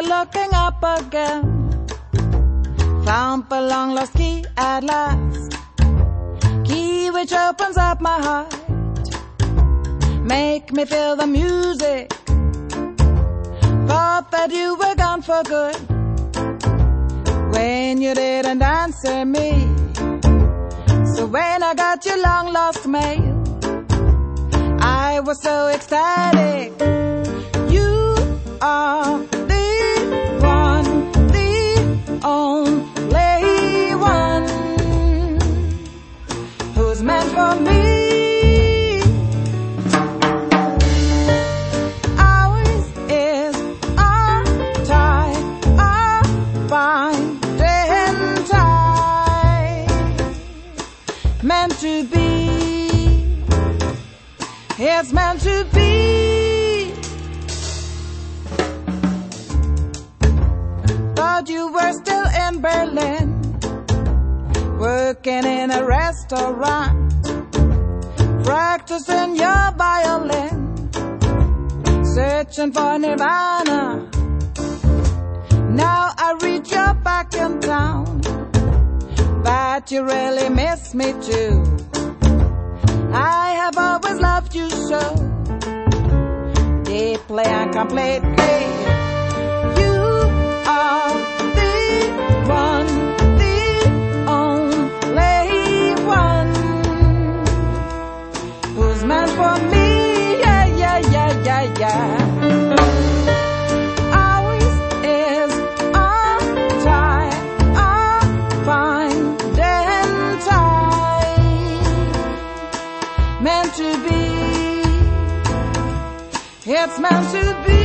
looking up again. Found the long lost key at last. Key which opens up my heart. Make me feel the music. Thought that you were gone for good when you didn't answer me. So when I got your long lost mail, I was so ecstatic. You are the one, the only one who's meant for me. Ours is our time, our binding tie, meant to be. It's meant to be. Thought you were still in Berlin, working in a restaurant, practicing your violin, searching for Nirvana. Now I read you're back in town, that you really miss me too. I have always loved you so, deeply and completely. You are the one, the only one who's meant for me. Yeah, yeah, yeah, yeah, yeah. Ours is our time, our binding tie, meant to be. It's meant to be.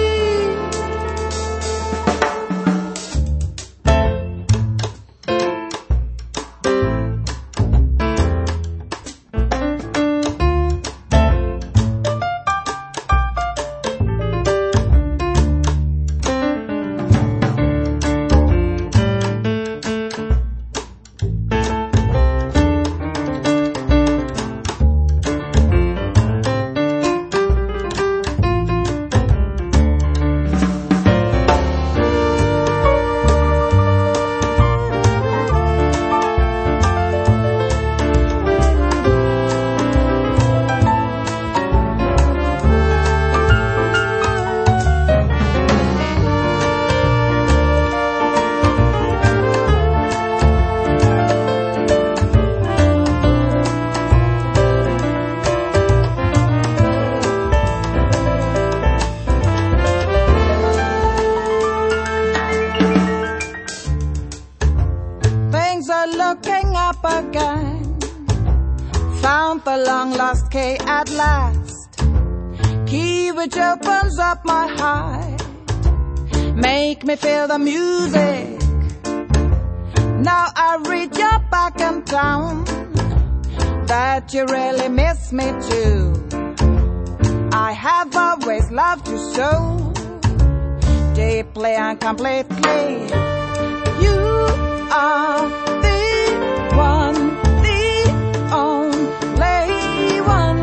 Looking up again, found the long lost key at last. Key which opens up my heart, make me feel the music. Now I read you're back in town, that you really miss me too. I have always loved you so, deeply and completely. You are the one, the only one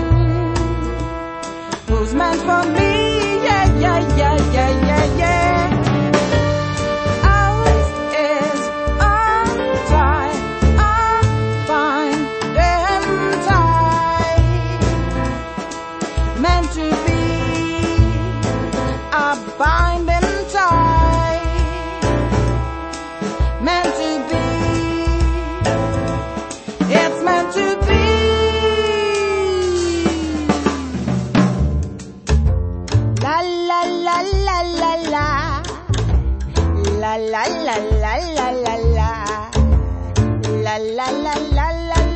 who's meant for me. Yeah, yeah, yeah, yeah, yeah, yeah. Ours is our time, our binding tie, meant to be a binding tie, meant to be. It's meant to be. La la la la la la. La la la la la la la. La la la la la la.